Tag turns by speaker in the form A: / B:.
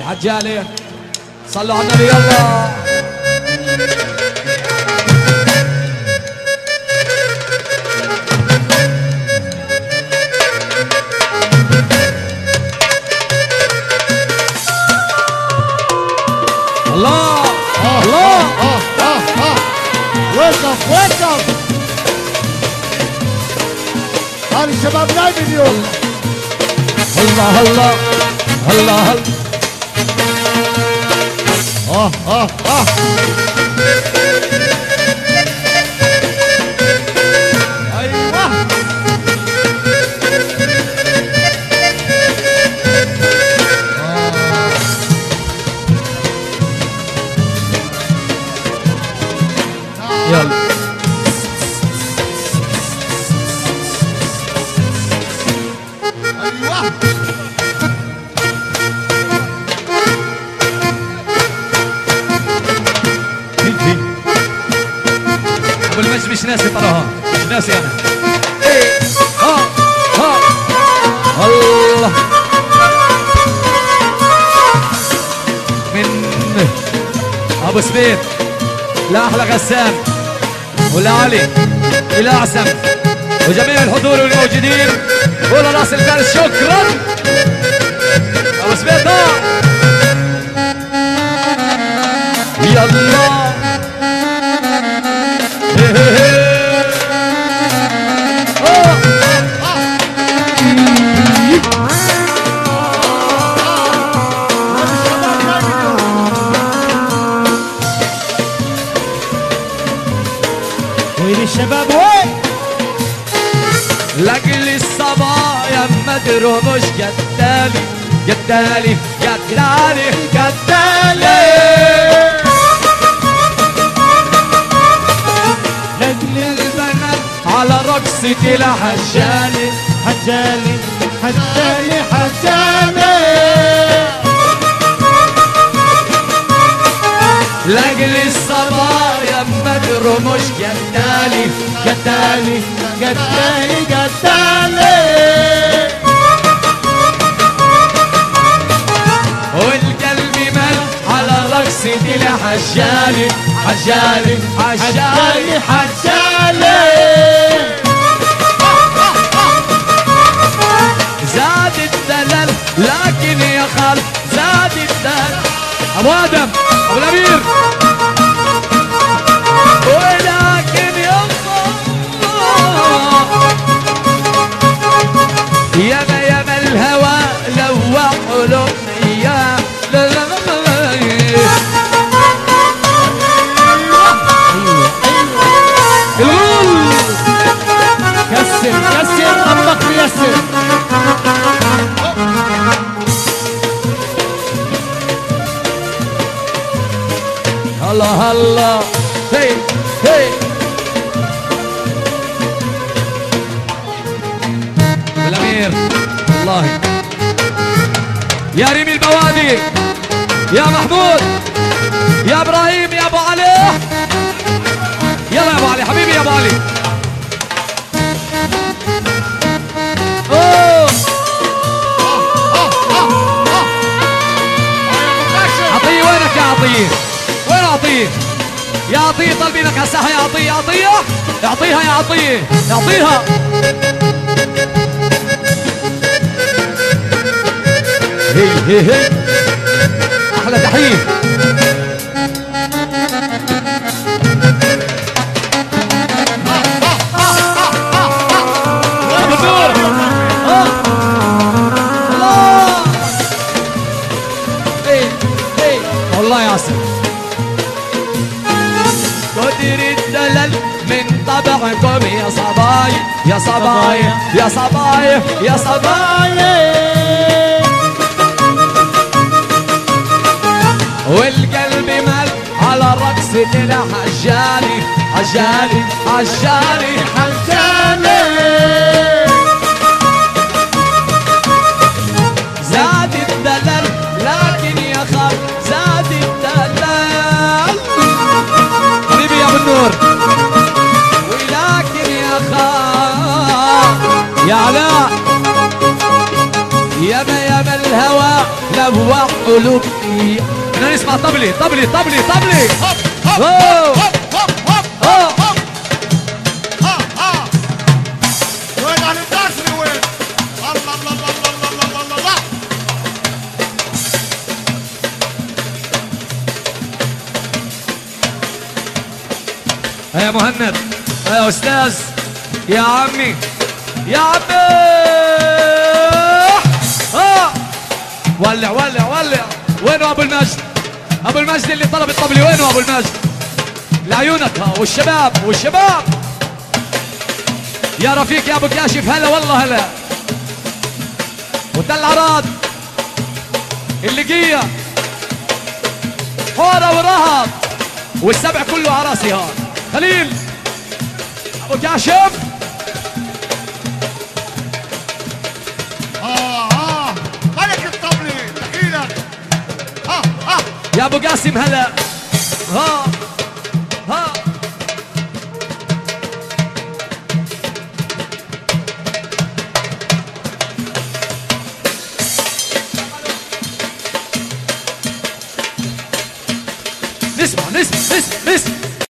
A: الحجالي صلوا على النبي يلا. الله الله
B: وقف وقف. هذا الشباب نايم اليوم.
A: الله الله الله
B: ايوه
A: يلا. ابو المجد مش ناسي تراها، مش ناسي انا. ها ها الله من ابو سبيت لاحلى غسان ولعلي الى اعسم وجميع الحضور والموجودين. قولوا راس الفارس شكرا ابو سبيت. يلا
B: وين الشباب وين؟
A: لاجل الصبايا مدرو مش جدالي جدالي جدالي جدالي. لاجل البنات على رقصة الحجالي
B: حجالي حجالي حجالي.
A: لاجل الصبايا مدرو مش جدالي جدالي
B: قتالي قتالي.
A: والقلب مال على رقصة الحجالي حجالي حجالي
B: حجالي.
A: زاد الدلال لكن يا خال زاد الدلال. ابو ادم ابو الامير ولكن يا ياما ياما الهوى لوع قلوبنا يا لا لا لا. الغول
B: كسر كسر طبق يسر.
A: الله الله هي هي الامير والله يا ريمي البوادي يا محمود يا ابراهيم يا ابو علي. يلا يا ابو علي حبيبي يا ابو علي. اوه عطيه وينك يا عطيه؟ وين عطيه؟ يا عطيه طالبينك على الساحه يا عطيه. يا عطيه اعطيها يا عطيه اعطيها. هي هي هي احلى تحيه. ابو النور الله. ايه ايه والله يا عسل. قدر الدلال من طبعكم يا صبايا يا صبايا يا صبايا يا صبايا. والقلب مال على رقصة الحجالي حجالي حجالي حجالي. زاد الدلال لكن يا خال زاد الدلال. حبيبي يا ابو النور ولكن يا خال يا علاء ياما ياما الهوى لوح قلوبي. بدنا نسمع طبلي طبلي طبلي طبلي.
C: هوب هوب
A: أوه.
C: هوب هوب هوب
A: أوه.
C: هوب. ها وين على الداخل وين؟ الله الله الله الله الله الله الله.
A: يا مهند يا استاذ يا عمي يا عمي. ولع ولع ولع. وينه ابو المجد؟ ابو المجد اللي طلب الطبلة وينه ابو المجد؟ لعيونك ها والشباب والشباب. يا رفيق يا ابو كاشف هلا والله هلا. وتل عراد اللقية حورة ورهب والسبع كله على راسي ها. خليل ابو كاشف.
C: ملك الطبلة دخيلك.
A: يا ابو قاسم هلا. ها ها نسمع نسمع نسمع نسمع.